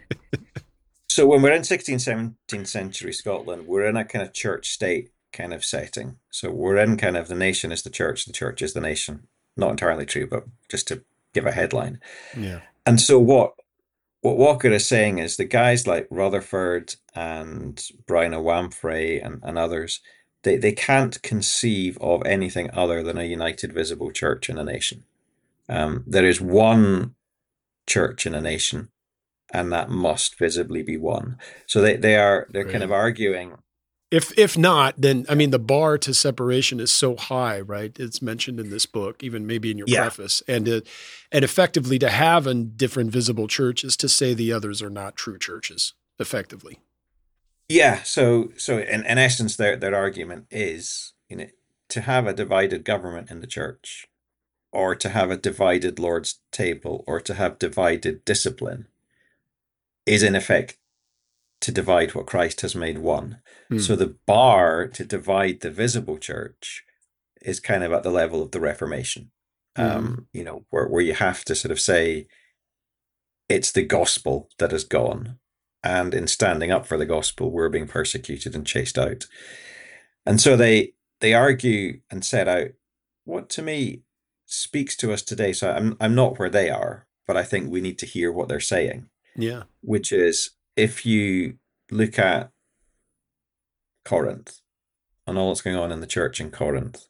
So when we're in sixteenth, seventeenth century Scotland, we're in a kind of church state kind of setting. So we're in kind of the nation is the church, the church is the nation. Not entirely true, but just to give a headline. Yeah. And so what what Walker is saying is the guys like Rutherford and Brian O'Wamfray and, and others, they, they can't conceive of anything other than a united visible church in a nation. Um, there is one church in a nation, and that must visibly be one. So they, they are they're right. kind of arguing. If if not, then I mean the bar to separation is so high, right? It's mentioned in this book, even maybe in your yeah. preface, and uh, and effectively to have a different visible church is to say the others are not true churches, effectively. Yeah. So so in, in essence, their their argument is, you know, to have a divided government in the church, or to have a divided Lord's table, or to have divided discipline, is in effect to divide what Christ has made one. Mm. So the bar to divide the visible church is kind of at the level of the Reformation, mm. um, you know, where, where you have to sort of say it's the gospel that has gone. And in standing up for the gospel, we're being persecuted and chased out. And so they they argue and set out what to me speaks to us today. So I'm I'm not where they are, but I think we need to hear what they're saying. Yeah. Which is, if you look at Corinth and all that's going on in the church in Corinth,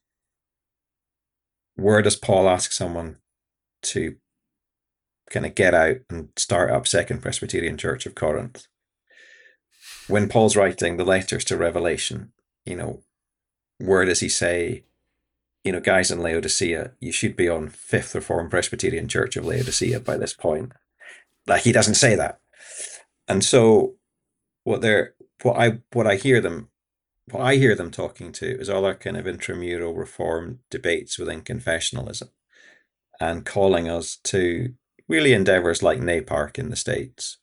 where does Paul ask someone to kind of get out and start up Second Presbyterian Church of Corinth? When Paul's writing the letters to Revelation, you know, where does he say, you know, guys in Laodicea, you should be on Fifth Reformed Presbyterian Church of Laodicea by this point? Like, he doesn't say that. And so what they're what I what I hear them what I hear them talking to is all our kind of intramural reform debates within confessionalism, and calling us to really endeavors like NAPARC in the States.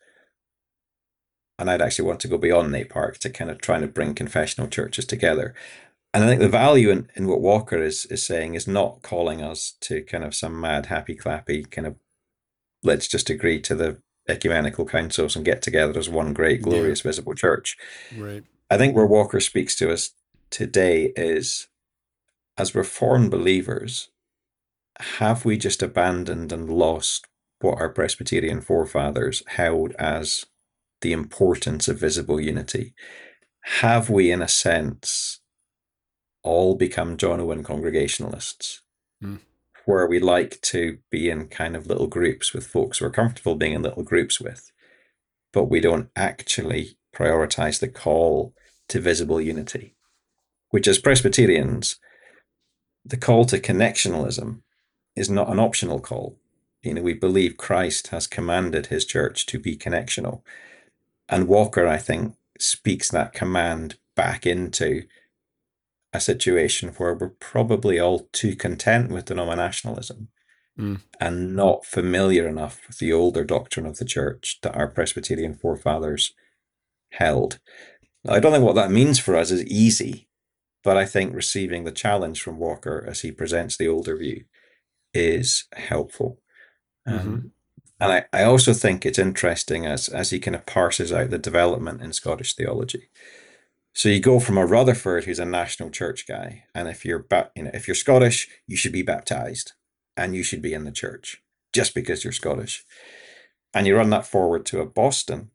And I'd actually want to go beyond NAPARC to kind of trying to bring confessional churches together. And I think the value in, in what Walker is is saying is not calling us to kind of some mad, happy, clappy kind of let's just agree to the ecumenical councils and get together as one great, glorious, yeah. visible church. Right. I think where Walker speaks to us today is, as Reformed believers, have we just abandoned and lost what our Presbyterian forefathers held as the importance of visible unity? Have we, in a sense, all become John Owen Congregationalists? Mm. Where we like to be in kind of little groups with folks we're comfortable being in little groups with, but we don't actually prioritize the call to visible unity, which as Presbyterians, the call to connectionalism is not an optional call. You know, we believe Christ has commanded his church to be connectional. And Walker, I think, speaks that command back into a situation where we're probably all too content with denominationalism mm. and not familiar enough with the older doctrine of the church that our Presbyterian forefathers held. Now, I don't think what that means for us is easy, but I think receiving the challenge from Walker as he presents the older view is helpful. Mm-hmm. Um, and I, I also think it's interesting as, as he kind of parses out the development in Scottish theology. So you go from a Rutherford, who's a national church guy, and if you're ba- you know, if you're Scottish, you should be baptized and you should be in the church just because you're Scottish. And you run that forward to a Boston,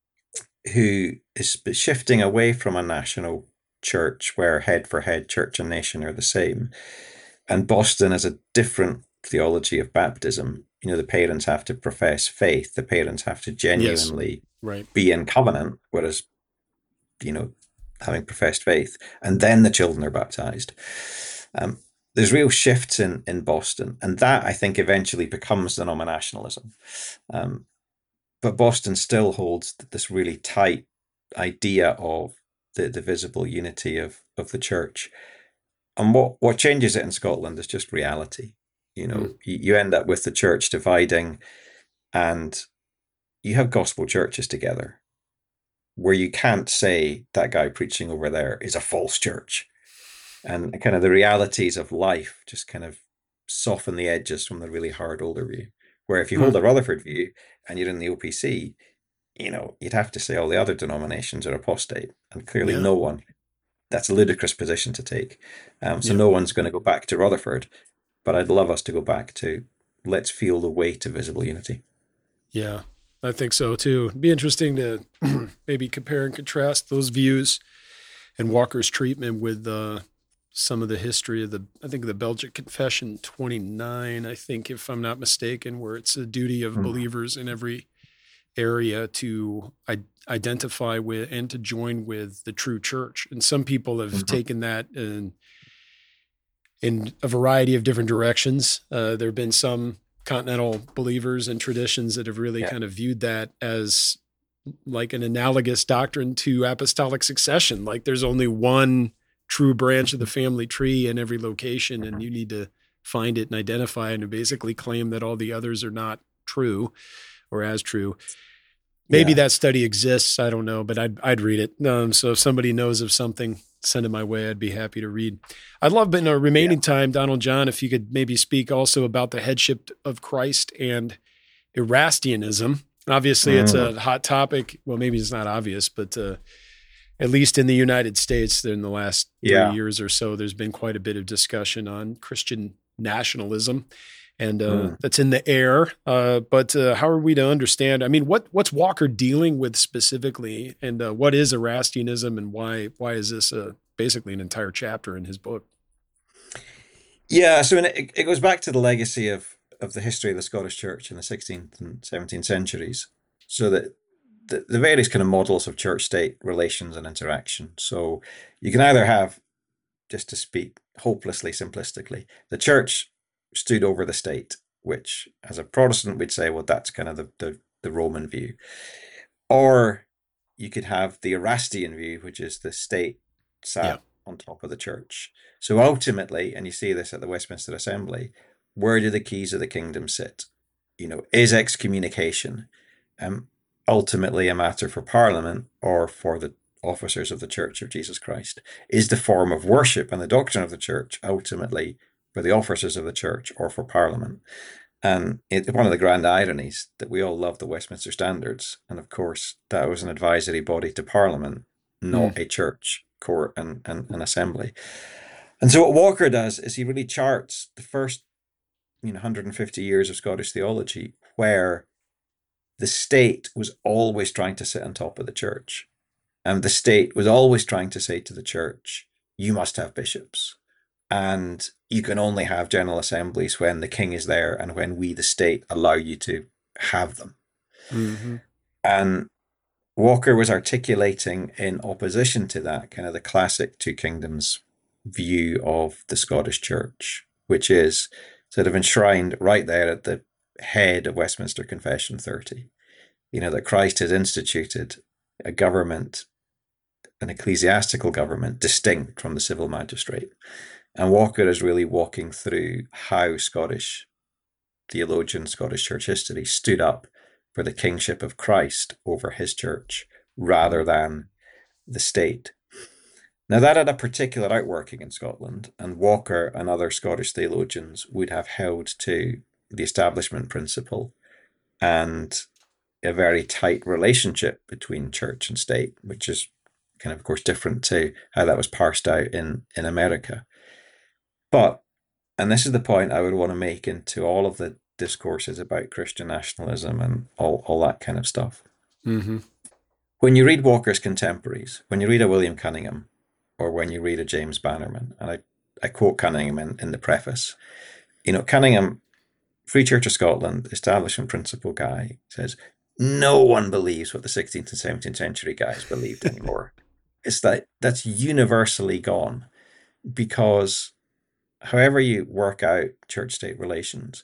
who is shifting away from a national church where head for head, church and nation are the same. And Boston has a different theology of baptism. You know, the parents have to profess faith. The parents have to genuinely yes, right. be in covenant, whereas, you know, having professed faith, and then the children are baptized. Um, there's real shifts in, in Boston, and that, I think, eventually becomes denominationalism. Um, but Boston still holds this really tight idea of the, the visible unity of, of the church. And what, what changes it in Scotland is just reality. You know, mm. you, you end up with the church dividing, and you have gospel churches together, where you can't say that guy preaching over there is a false church. And kind of the realities of life just kind of soften the edges from the really hard older view. Where if you Mm. hold a Rutherford view and you're in the O P C, you know, you'd have to say all the other denominations are apostate, and clearly Yeah. no one. That's a ludicrous position to take. Um, so Yeah. no one's going to go back to Rutherford, but I'd love us to go back to let's feel the weight of visible unity. Yeah, I think so too. It'd be interesting to maybe compare and contrast those views and Walker's treatment with uh, some of the history of the, I think the Belgic Confession twenty-nine, I think, if I'm not mistaken, where it's a duty of mm. believers in every area to I- identify with and to join with the true church. And some people have mm-hmm. taken that in, in a variety of different directions. Uh, there have been some continental believers and traditions that have really yeah. kind of viewed that as like an analogous doctrine to apostolic succession. Like there's only one true branch of the family tree in every location, and you need to find it and identify it and basically claim that all the others are not true or as true. Maybe yeah. that study exists. I don't know, but I'd, I'd read it. Um, so if somebody knows of something, send it my way. I'd be happy to read. I'd love, in our remaining yeah. time, Donald John, if you could maybe speak also about the headship of Christ and Erastianism. Obviously, mm. it's a hot topic. Well, maybe it's not obvious, but uh, at least in the United States, in the last three yeah. years or so, there's been quite a bit of discussion on Christian nationalism. And uh, mm. that's in the air. Uh, but uh, how are we to understand? I mean, what what's Walker dealing with specifically, and uh, what is Erastianism, and why why is this uh, basically an entire chapter in his book? Yeah, so it, it goes back to the legacy of of the history of the Scottish Church in the sixteenth and seventeenth centuries. So that the, the various kind of models of church-state relations and interaction. So you can either have, just to speak hopelessly simplistically, the church stood over the state, which as a Protestant we'd say, well, that's kind of the, the, the Roman view. Or you could have the Erastian view, which is the state sat yeah. on top of the church. So ultimately, and you see this at the Westminster Assembly, where do the keys of the kingdom sit? You know, is excommunication um, ultimately a matter for Parliament or for the officers of the Church of Jesus Christ? Is the form of worship and the doctrine of the church ultimately for the officers of the church or for Parliament? And it, one of the grand ironies that we all love the Westminster Standards, and of course that was an advisory body to Parliament, not mm. a church, court and, and, and assembly. And so what Walker does is he really charts the first you know, one hundred fifty years of Scottish theology where the state was always trying to sit on top of the church. And the state was always trying to say to the church, you must have bishops. And you can only have general assemblies when the king is there and when we, the state, allow you to have them. Mm-hmm. And Walker was articulating in opposition to that kind of the classic two kingdoms view of the Scottish Church, which is sort of enshrined right there at the head of Westminster Confession thirty. You know, that Christ has instituted a government, an ecclesiastical government, distinct from the civil magistrate. And Walker is really walking through how Scottish theologians, Scottish church history stood up for the kingship of Christ over his church rather than the state. Now, that had a particular outworking in Scotland, and Walker and other Scottish theologians would have held to the establishment principle and a very tight relationship between church and state, which is kind of, of course, different to how that was parsed out in, in America. But, and this is the point I would want to make into all of the discourses about Christian nationalism and all, all that kind of stuff. Mm-hmm. When you read Walker's contemporaries, when you read a William Cunningham, or when you read a James Bannerman, and I, I quote Cunningham in, in the preface, you know, Cunningham, Free Church of Scotland, establishment principle guy, says, no one believes what the sixteenth and seventeenth century guys believed anymore. It's that that's universally gone, because however you work out church-state relations,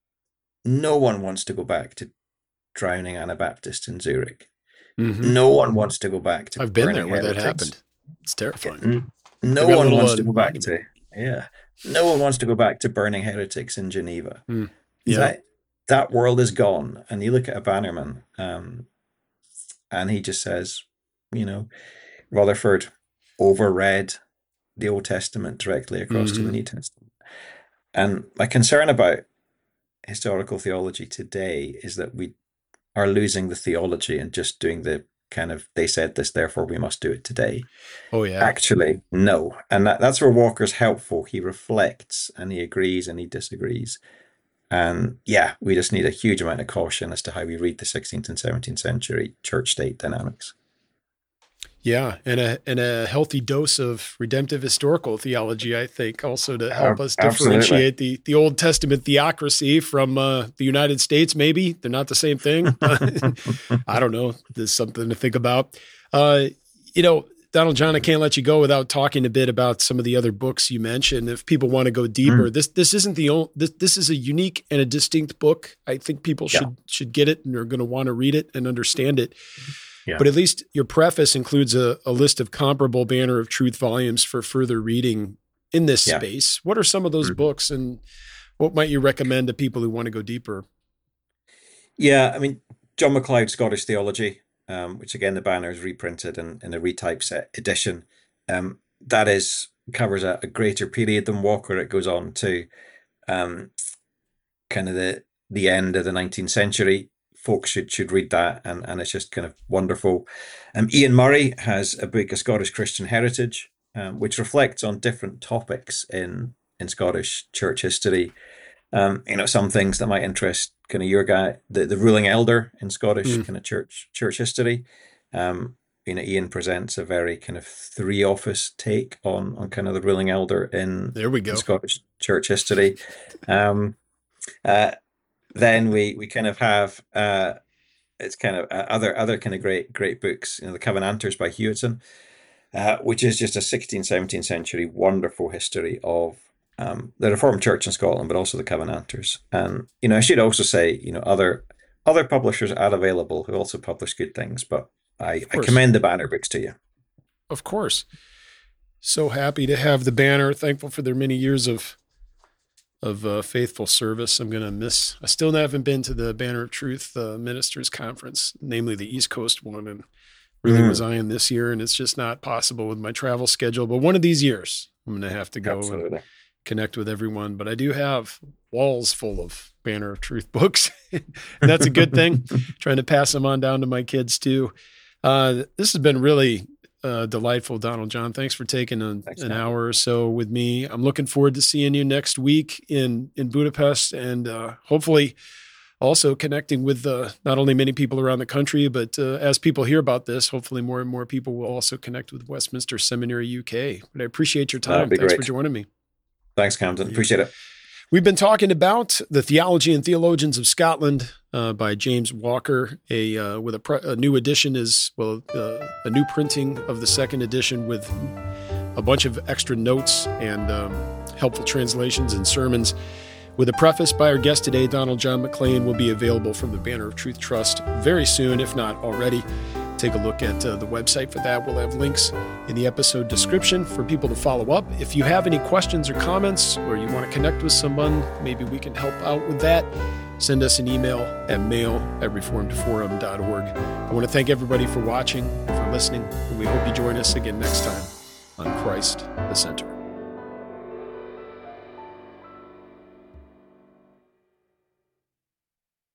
no one wants to go back to drowning Anabaptists in Zurich. Mm-hmm. No one wants to go back to I've been there where heretics. That happened. It's terrifying. No one wants to go back to, yeah. No one wants to go back to burning heretics in Geneva. Mm. Yeah. That, that world is gone. And you look at a Bannerman, um, and he just says, you know, Rutherford overread the Old Testament directly across mm-hmm. to the New Testament. And my concern about historical theology today is that we are losing the theology and just doing the kind of, they said this, therefore we must do it today. Oh, yeah. Actually, no. And that, that's where Walker's helpful. He reflects and he agrees and he disagrees. And yeah, we just need a huge amount of caution as to how we read the sixteenth and seventeenth century church-state dynamics. Yeah, and a and a healthy dose of redemptive historical theology, I think, also to help us differentiate the, the Old Testament theocracy from uh, the United States. Maybe they're not the same thing. I don't know. There's something to think about. Uh, you know, Donald John, I can't let you go without talking a bit about some of the other books you mentioned. If people want to go deeper, mm. this this isn't the only. This this is a unique and a distinct book. I think people should yeah. should get it and are going to want to read it and understand it. Yeah. But at least your preface includes a, a list of comparable Banner of Truth volumes for further reading in this yeah. space. What are some of those mm-hmm. books, and what might you recommend to people who want to go deeper? Yeah, I mean, John MacLeod's Scottish Theology, um, which again, the Banner is reprinted in, in a retypeset edition. Um, that is covers a, a greater period than Walker. It goes on to um, kind of the, the end of the nineteenth century. Folks should should read that, and, and it's just kind of wonderful. Um, Ian Murray has a book, A Scottish Christian Heritage, um, which reflects on different topics in in Scottish church history. Um, you know, some things that might interest kind of your guy, the, the ruling elder in Scottish mm. kind of church church history. Um, you know, Ian presents a very kind of three office take on on kind of the ruling elder in, there we go. in Scottish church history. Um, uh, Then we we kind of have uh, it's kind of uh, other other kind of great great books. You know, the Covenanters by Hewitson, uh, which is just a sixteenth, seventeenth century wonderful history of um, the Reformed Church in Scotland, but also the Covenanters. And you know, I should also say, you know, other other publishers are available who also publish good things. But I, I commend the Banner books to you. Of course, so happy to have the Banner. Thankful for their many years of. of uh, faithful service. I'm going to miss, I still haven't been to the Banner of Truth uh, Ministers Conference, namely the East Coast one, and really mm. was eyeing this year, and it's just not possible with my travel schedule. But one of these years, I'm going to have to go Absolutely. and connect with everyone. But I do have walls full of Banner of Truth books, and that's a good thing. Trying to pass them on down to my kids too. Uh, this has been really Uh, delightful, Donald John. Thanks for taking a, Thanks, an man. hour or so with me. I'm looking forward to seeing you next week in, in Budapest, and uh, hopefully also connecting with uh, not only many people around the country, but uh, as people hear about this, hopefully more and more people will also connect with Westminster Seminary U K. But I appreciate your time. Thanks great. for joining me. Thanks, Camden. Appreciate it. We've been talking about The Theology and Theologians of Scotland uh, by James Walker. A uh, with a, pre- a new edition is well, uh, a new printing of the second edition with a bunch of extra notes and um, helpful translations and sermons. With a preface by our guest today, Donald John McLean, will be available from the Banner of Truth Trust very soon, if not already. Take a look at uh, the website for that. We'll have links in the episode description for people to follow up. If you have any questions or comments, or you want to connect with someone, maybe we can help out with that, send us an email at mail at reformed forum dot org. I want to thank everybody for watching, for listening, and we hope you join us again next time on Christ the Center.